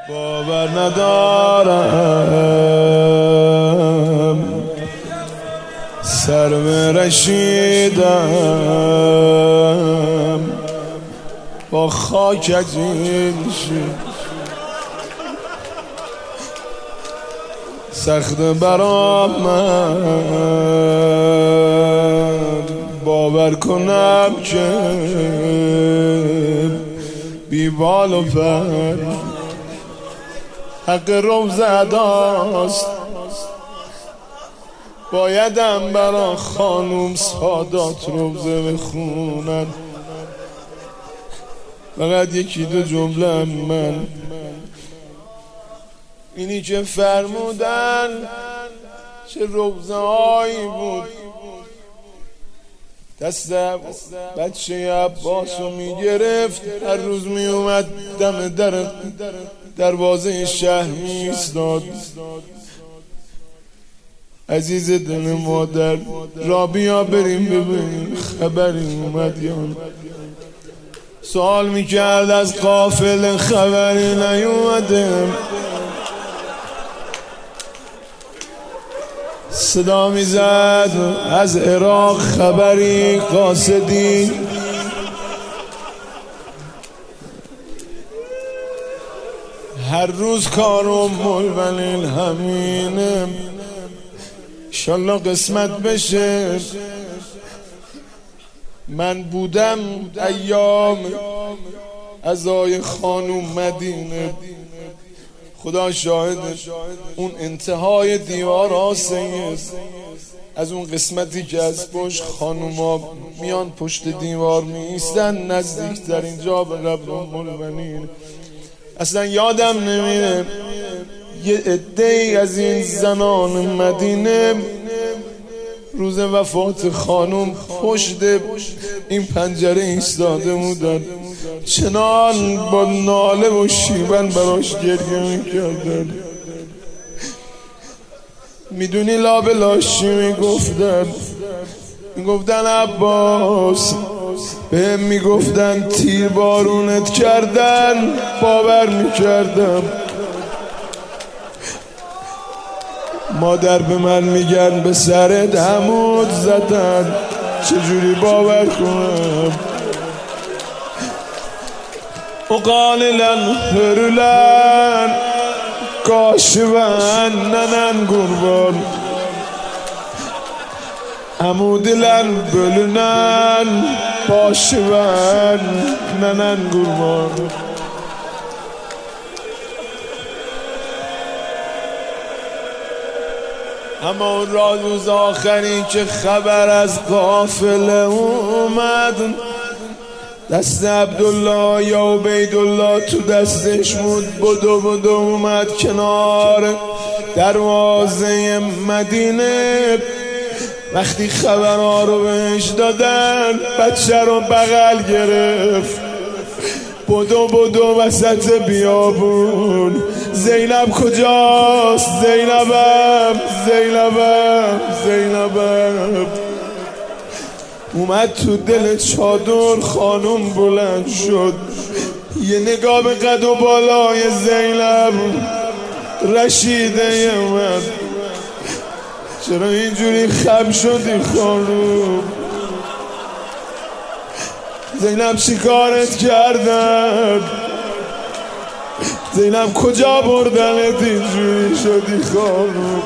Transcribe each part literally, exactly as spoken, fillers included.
باور ندارم سر رشیدم با خاک از این سخت برام من باور کنم که بی بال و پر حق روزه اداست. بایدم برا خانوم سادات روزه بخونن. فقط یکی دو جمله من اینی که فرمودن چه روزه هایی بود دست بچه عباسو میگرفت، هر روز میومد دم در دروازه شهر میستاد. عزیز دل مادر را بیا بریم ببینیم خبری اومد یا سوال میکرد از قافله خبری نیومده. صدا میزد از عراق خبری قاصدی. هر روز کارم مولولین همینه، انشالله قسمت بشه. من بودم ایام عزای خانوم مدینه، خدا شاهد اون انتهای دیوار آسیه از اون قسمتی که از پشت خانوما میان پشت دیوار میستن نزدیک ترین جا به قبر ام المؤمنین. اصلا یادم نمیره یه عده‌ای از این زنان مدینه روز وفات خانوم پشت این پنجره ایستاده بودن، چنان با ناله و شیون براش گریه میکردن. میدونی لابلاش چی میگفتن؟ میگفتن عباس، بهم میگفتن تیر بارونت کردن، باور میکردم. مادر به من میگن به سرت عمود زدن، چجوری باور کنم؟ وقاللن هرلن کاشون ننن قربان عمودلن بلنن باشون ننن قربان. اما اون روز آخری که خبر از قافله اومد، دست عبدالله یا عبیدالله تو دستش بود، بدو بدو اومد کنار دروازه مدینه. وقتی خبرها رو بهش دادن بچه رو بغل گرفت، بدو بدو وسط بیابون. زینب کجاست؟ زینبم زینبم زینبم. اومد تو دل چادر خانوم بلند شد، یه نگاه به قد و بالای زینب رشیده من. چرا اینجوری خم شدی خانوم؟ زینب چی کارت کردن؟ زینب کجا بردنت اینجوری شدی خانوم؟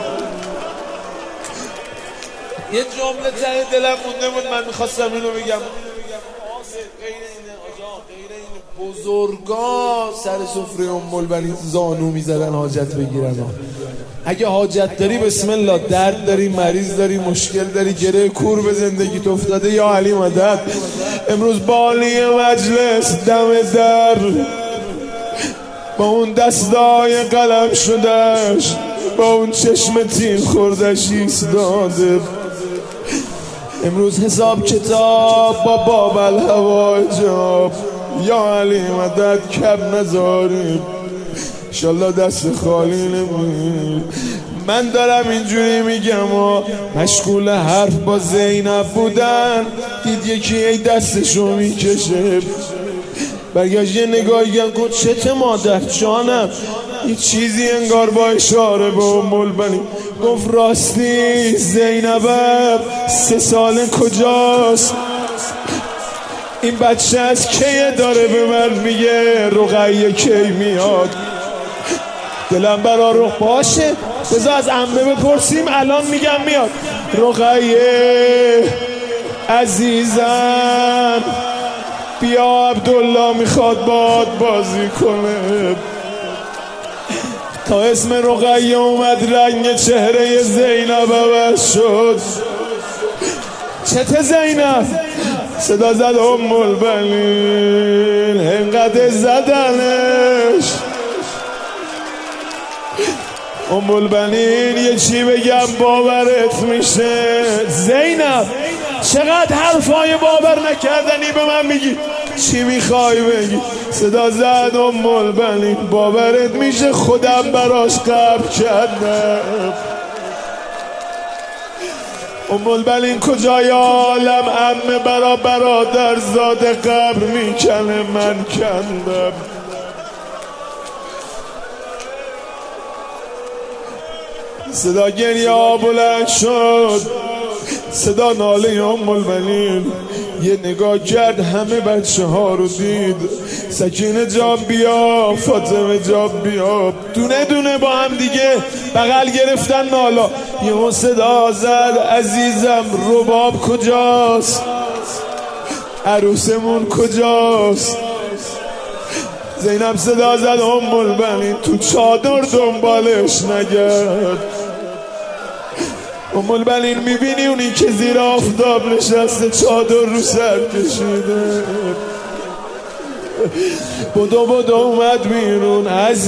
یه جمله ته دلم مونده بود، من میخواستم اینو بگم. غیر اینه آجا، غیر اینه بزرگا سر سفره ام المؤمنین زانو میزدن حاجت بگیرن. اگه حاجت داری بسم الله، درد داری، مریض داری، مشکل داری، گره کور به زندگیت افتاده، یا علی مدد. امروز بالی مجلس دم در با اون دستای قلم شدش، با اون چشم تیر خوردش ایستاده. امروز حساب کتاب با باب الحواجب، یا علی مدد کم نذاریم، انشالله دست خالی نمونیم. من دارم اینجوری میگم و مشغول حرف با زینب بودن، دید یکی ای دستشو میکشه، برگشت یه نگاهی گفت چته مادر جانم؟ یه چیزی انگار با اشاره به ام البنین گفت راستی زینب سه سال کجاست؟ این بچه از کیه داره به من میگه رقیه کی میاد؟ دلم برا رو باشه بذار از عمه بپرسیم الان میگم میاد. رقیه عزیزم بیا عبدالله میخواد باد بازی کنه. تا اسم رقیه اومد رنگ چهره زینب عوض شد. چته زینب؟ صدا زد ام البنین انقدر زدنش. ام البنین یه چی بگم باورت میشه؟ زینب چقدر حرفای باور نکردنی به من میگی، چی میخوای بگی؟ صدا زد ام البنین باورت میشه خودم براش قبر کردم. ام البنین کجای عالم عمه برا برادر زاده قبر میکنه من کندم. صدا گریه بلند شد، صدا ناله ام البنین. یه نگاه کرد همه بچه ها رو دید. سکینه جان بیا، فاطمه جان بیا، دونه دونه با هم دیگه بغل گرفتن نالا. یه صدا زد عزیزم رباب کجاست؟ عروسمون کجاست؟ زینب صدا زد ام البنین تو چادر دنبالش نگرد. ام البنین میبینی اونی که زیر آفتاب نشسته چادر رو سر کشیده. بدو بدو اومد بیرون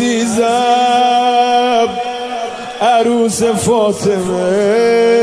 عزیزم عروس فاطمه.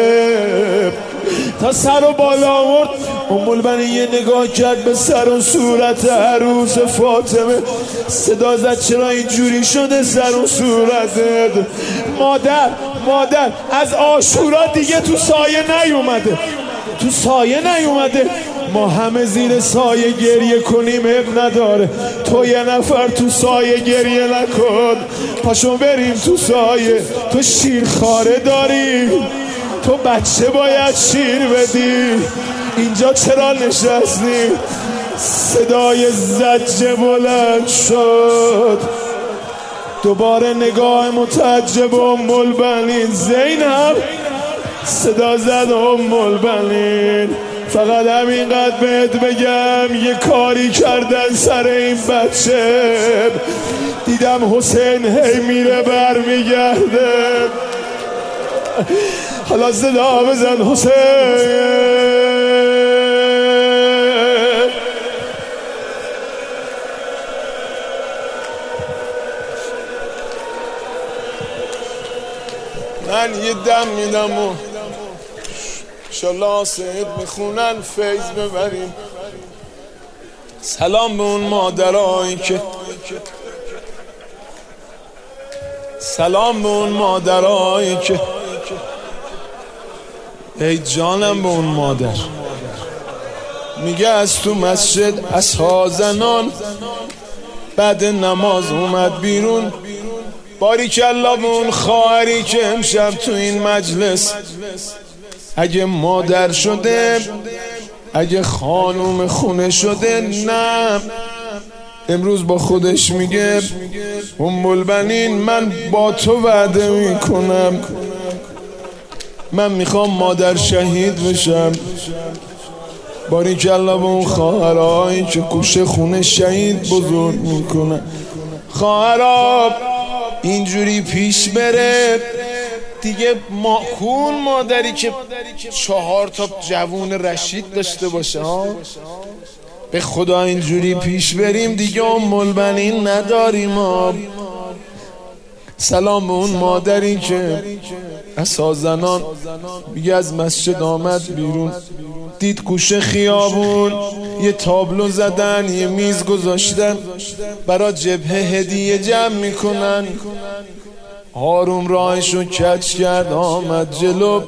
تا سر و بالا آورد ام البنین یه نگاه کرد به سر و صورت عروس فاطمه. صدا زد چرا اینجوری شده سر و صورتت؟ مادر مادر از عاشورا دیگه تو سایه نیومده، تو سایه نیومده. ما همه زیر سایه گریه کنیم اب نداره، تو یه نفر تو سایه گریه نکن. پاشو بریم تو سایه، تو شیرخواره داری، تو بچه باید شیر بدی. اینجا چرا نشستی؟ صدای زجه بلند شد. دوباره نگاه متعجب ام البنین. زینب صدا زد ام البنین فقط همینقدر بهت بگم یه کاری کردن سر این بچه. دیدم حسین هی میره بر میگرده. حالا صدا بزن حسین. من یه دم میدم و انشالله سید میخونن فیض ببریم. سلام به اون مادرایی که سلام به اون مادرایی که ای جانم به اون مادر. میگه از تو مسجد اصحا زنان بعد نماز اومد بیرون. باریکالله به اون خواهری که امشب تو این مجلس اگه مادر شده، اگه خانوم خونه شده، نه امروز با خودش میگه ام البنین من با تو وعده میکنم من میخوام مادر شهید بشم. باریکالله به اون خواهرایی که کوشه خونه شهید بزرگ میکنن. خواهرها اینجوری پیش بره دیگه. ما کون مادری که چهار تا جوون رشید داشته باشه ها؟ به خدا اینجوری پیش بریم دیگه ام البنین نداریم ها. سلام به اون مادری که اصحا زنان میگه از مسجد آمد بیرون، دید کوشه خیابون یه تابلو زدن، یه میز گذاشتن برا جبهه هدیه جمع میکنن. آروم راهشو کج کرد آمد جلو،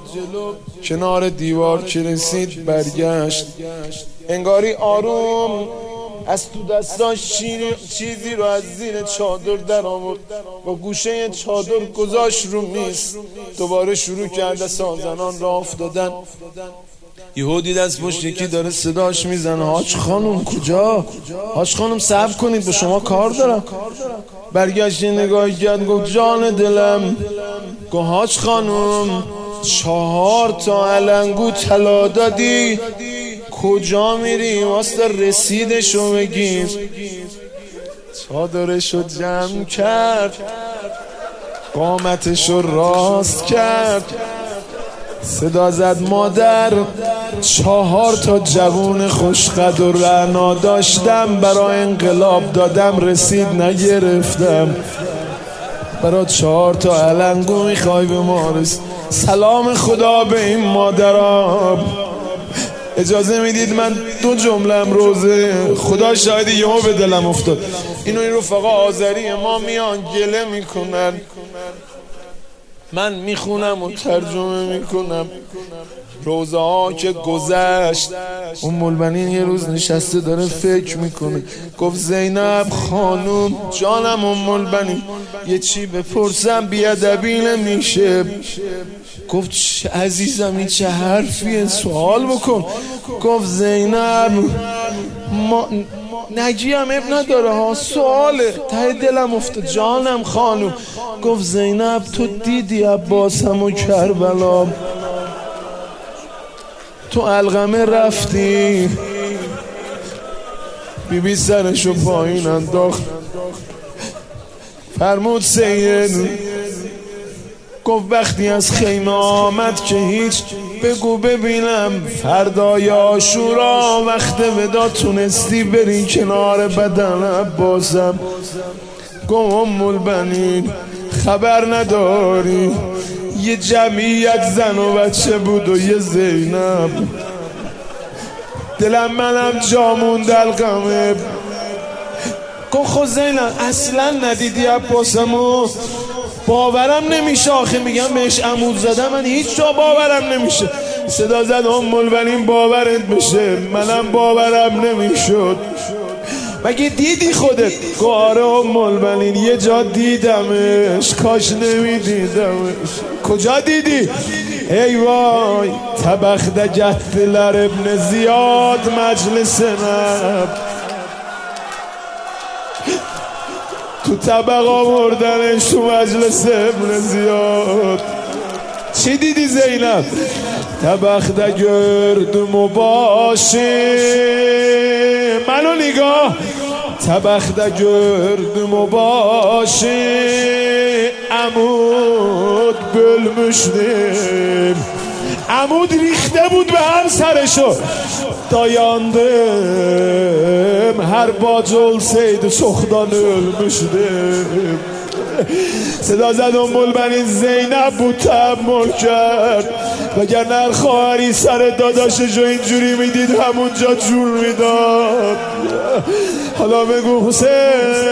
کنار دیوار که رسید برگشت. انگاری آروم از تو دستاش چیزی رو از زیر چادر در آورد، با گوشه چادر گذاشت رو میز. دوباره شروع کرده سازنان را افتادن. یهو دید از پشت یکی داره صداش میزنه: حاج خانم کجا؟ حاج خانم صبر کنید، با شما کار دارم. برگشت نگاه کرد، گفت جان دلم. گفت حاج خانم چهار تا علنگو طلا دادی، کجا میری؟ واسه رسیدشو بگیر. چادرشو جمع کرد، قامتشو راست کرد، صدا زد: مادر، چهار تا جوون خوشقد و رعنا داشتم، برای انقلاب دادم، رسید نگرفتم. برای چهار تا علنگو میخوای به ما رسید. سلام خدا به این مادرها. اجازه میدید من دو جمله‌ام روزه خدا شاهدی یهو به دلم افتاد. اینو این رفقا آذری ما میان گله میکنن، من میخونم و ترجمه میکنم. روزه ها که گذشت، ام البنین یه روز نشسته داره فکر میکنه. گفت زینب خانوم جانم ام البنین، یه چی بپرسم بیادبی نمیشه؟ گفت عزیزم این چه حرفیه؟ سوال بکن. گفت زینب ما نگیم اب نداره ها، سواله ته دلم افتاد. جانم خانوم. گفت زینب تو دیدی عباسم و کربلا؟ تو علقمه رفتی؟ بی بی سرشو پایین انداخت، فرمود سید. گفت وقتی از خیمه آمد که هیچ، بگو ببینم فردای عاشورا وقت ودا تونستی بری کنار بدن عباسم؟ گفت ام البنین خبر نداری، یه جمعیت زن و بچه بود و یه زینب. دلم منم جا موند علقمه. گفت خود زینب اصلا ندیدی عباسمو؟ باورم نمیشه آخه، میگم بهش عمود زدم، من هیچ جا باورم نمیشه. صدا زد ام البنین باورت بشه، منم باورم نمیشد. مگه دیدی خودت؟ گفت آره ام البنین یه جا دیدمش، کاش نمیدیدمش. کجا دیدی؟ ای وای طبخ جهتلر ابن زیاد مجلس نب، تو طبق آوردنش تو مجلس ابن زیاد. چی دیدی زینب؟ طبخ ده گردم باشه، منو نگاه. طبخ ده گردم باشه، عمود بلمشدیم، عمود ریخته بود به هم سرشو. دایاندم هر باجل سید سخدان ölmüşdüm. صدا زد ام البنین زینب بود تحمل کرد، وگرنه هر خواهری سر داداشش رو اینجوری میدید همونجا جور میداد. حالا بگو حسین